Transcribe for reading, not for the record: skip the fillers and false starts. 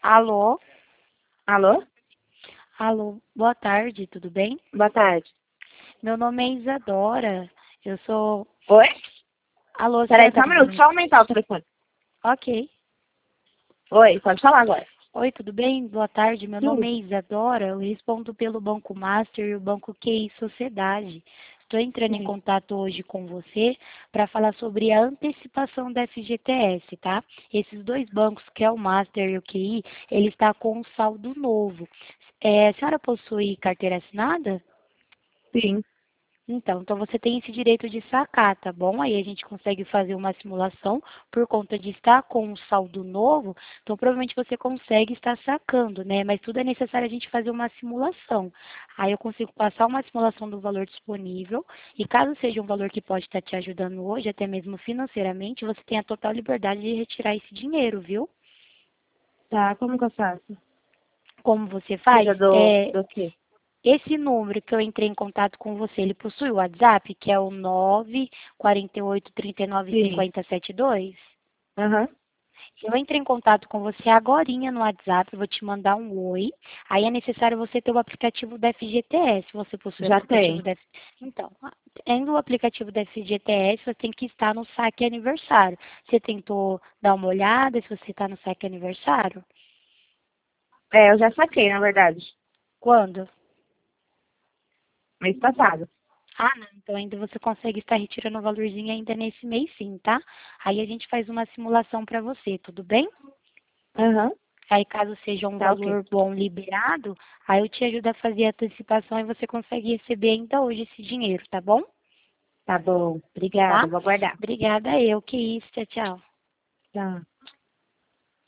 Alô? Alô? Alô, boa tarde, tudo bem? Boa tarde. Meu nome é Isadora, eu sou... Oi? Alô, a Peraí, senhora tá só um minuto, conseguindo? só aumentar o telefone. Ok. Oi, pode falar agora. Oi, tudo bem? Boa tarde, meu nome Tudo. é Isadora, eu respondo pelo Banco Master e o Banco QI Sociedade. Estou entrando em Sim. contato hoje com você para falar sobre a antecipação da FGTS, tá? Esses dois bancos, que é o Master e o QI, ele está com um saldo novo. A senhora possui carteira assinada? Sim. Então você tem esse direito de sacar, tá bom? Aí a gente consegue fazer uma simulação por conta de estar com um saldo novo, então provavelmente você consegue estar sacando, né? Mas tudo é necessário a gente fazer uma simulação. Aí eu consigo passar uma simulação do valor disponível, e caso seja um valor que pode estar te ajudando hoje, até mesmo financeiramente, você tem a total liberdade de retirar esse dinheiro, viu? Tá, como que eu faço? Como você faz? Precisa do quê? Esse número que eu entrei em contato com você, ele possui o WhatsApp, que é o 948 39 Sim. 5072? Aham. Eu entrei em contato com você agorinha no WhatsApp, vou te mandar um oi. Aí é necessário você ter o aplicativo da FGTS. Você possui o Já aplicativo tem. da Então, tendo o aplicativo da FGTS, você tem que estar no saque aniversário. Você tentou dar uma olhada se você está no saque aniversário? É, eu já saquei, na verdade. Quando? Mês passado. Ah, não. Então ainda você consegue estar retirando o valorzinho ainda nesse mês sim, tá? Aí a gente faz uma simulação para você, tudo bem? Aham. Aí caso seja um Tá ok. valor bom liberado, aí eu te ajudo a fazer a antecipação e você consegue receber ainda hoje esse dinheiro, tá bom? Tá bom. Tá? Obrigada, vou aguardar. Obrigada eu, que isso, tchau, tchau. Tchau.